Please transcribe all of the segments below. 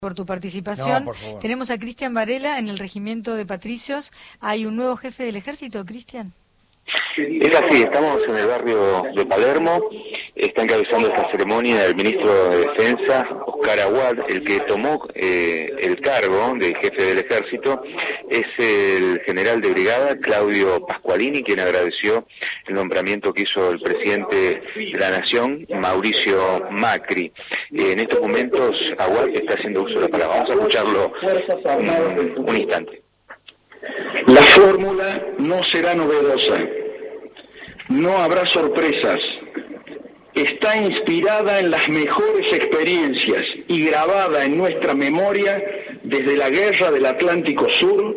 por tu participación. No, por favor. Tenemos a Cristian Varela en el regimiento de Patricios. ¿Hay un nuevo jefe del ejército, Cristian? Es así, estamos en el barrio de Palermo. Está encabezando esta ceremonia el ministro de Defensa, Oscar Aguad. El que tomó el cargo de jefe del ejército es el general de brigada, Claudio Pasqualini, quien agradeció el nombramiento que hizo el presidente de la Nación, Mauricio Macri. En estos momentos, Aguad está haciendo uso de la palabra. Vamos a escucharlo un instante. La fórmula no será novedosa, no habrá sorpresas, está inspirada en las mejores experiencias y grabada en nuestra memoria desde la Guerra del Atlántico Sur,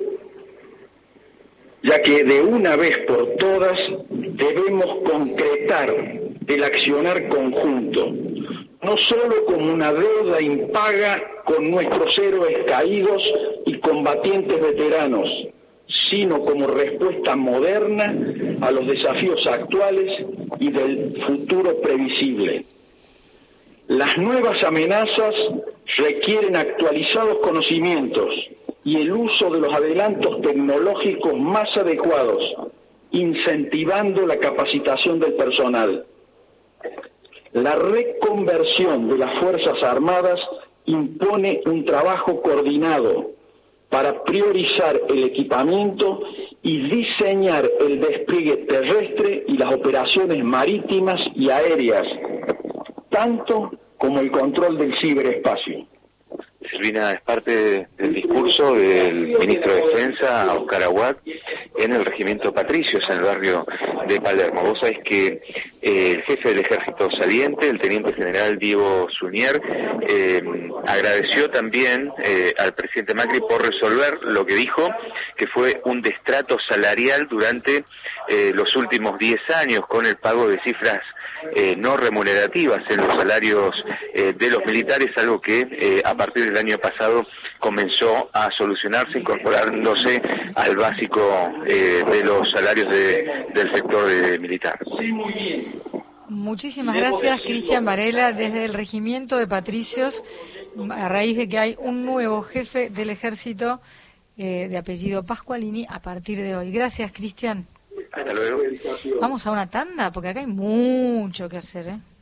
ya que de una vez por todas debemos concretar el accionar conjunto, no solo como una deuda impaga con nuestros héroes caídos y combatientes veteranos, sino como respuesta moderna a los desafíos actuales y del futuro previsible. Las nuevas amenazas requieren actualizados conocimientos y el uso de los adelantos tecnológicos más adecuados, incentivando la capacitación del personal. La reconversión de las Fuerzas Armadas impone un trabajo coordinado para priorizar el equipamiento y diseñar el despliegue terrestre y las operaciones marítimas y aéreas, tanto como el control del ciberespacio. Silvina, es parte del discurso del ministro de Defensa, Oscar Aguad, en el regimiento Patricios, en el barrio de Palermo. Vos sabés que el jefe del ejército saliente, el teniente general Diego Suñer, agradeció también al presidente Macri por resolver lo que dijo, que fue un destrato salarial durante los últimos 10 años, con el pago de cifras no remunerativas en los salarios de los militares, algo que a partir del año pasado comenzó a solucionarse, incorporándose al básico de los salarios del sector militar. Muchísimas gracias, Cristian Varela, desde el regimiento de Patricios, a raíz de que hay un nuevo jefe del ejército de apellido Pasqualini a partir de hoy. Gracias, Cristian. Hasta luego. Vamos a una tanda, porque acá hay mucho que hacer, ¿eh?